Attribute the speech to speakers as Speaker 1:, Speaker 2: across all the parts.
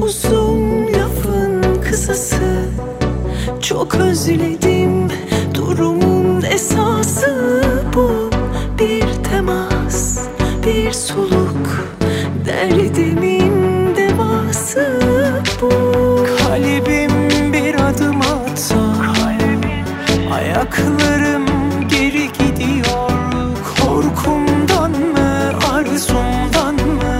Speaker 1: Uzun lafın kısası, çok özledim. Durumun esası bu. Bir temas, bir soluk, derdimin devası bu. Kalbim bir adım atsa, ayaklarım geri gidiyor. Korkumdan mı, arzumdan mı?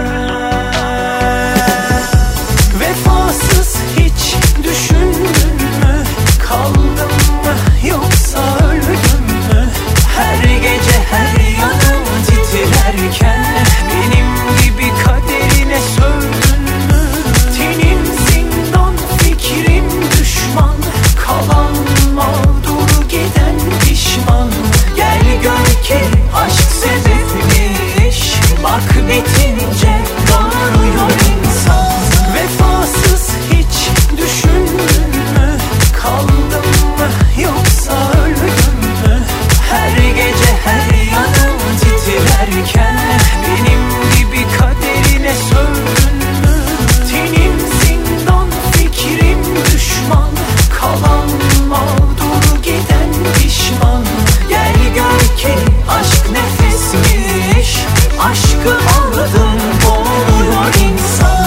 Speaker 1: Vefasız hiç düşündün mü? Kaldım mı yoksa öldüm mü? Her gece her yanım titrerken benim gibi kaderine sövdün mü? Tenim zindan, fikrim düşman, kalan mağdur giden pişman. Gel gör ki aşk sebepmiş, bak bitince doğruyor insan. Vefasız hiç düşündün mü? Kaldım mı yoksa öldüm mü? Her gece her yanım titrerken benim gibi kaderine sövdün mü? Tenim zindan, fikrim düşman, kalan mağdur giden pişman. Gel gör ki aşk nefesmiş, aşkı aldın boğuluyor insan.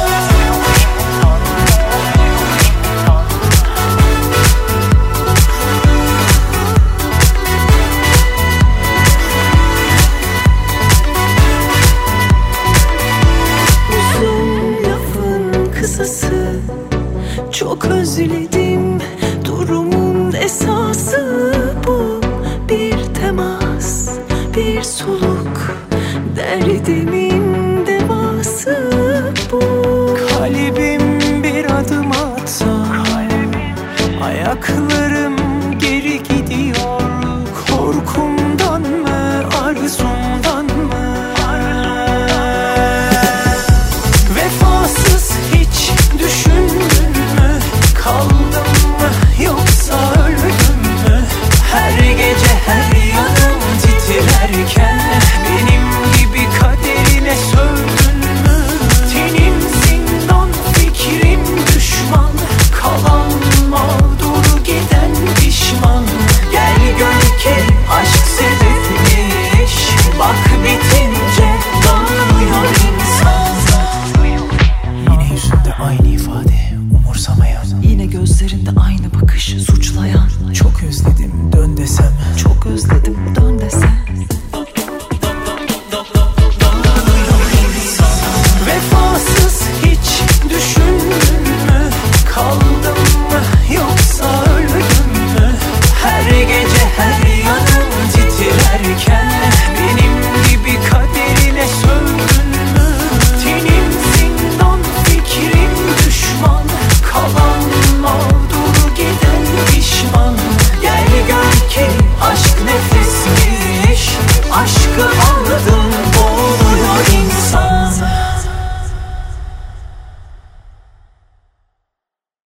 Speaker 1: Uzun lafın kısası, çok özledim. Durumun esası bu. Bir temas, bir soluk, derdimin devası bu. Kalbim bir adım atsa, ayaklarım geri gidiyor. Korkumdan mı, arzumdan mı? Vefasız hiç düşündün mü? Kaldım mı yoksa öldüm mü? Her gece her yanım titrerken benim gibi kaderine sövdün mü? Tenim zindan, fikrim düşman, kalan mağdur giden pişman. Gel gör ki aşk sebepmiş, bak bitince doğruyor insan. Yine yüzünde aynı ifade, umursamayan. Yine gözlerinde aynı bakış, suçlayan. Çok özledim, dön desem. Çok özledim,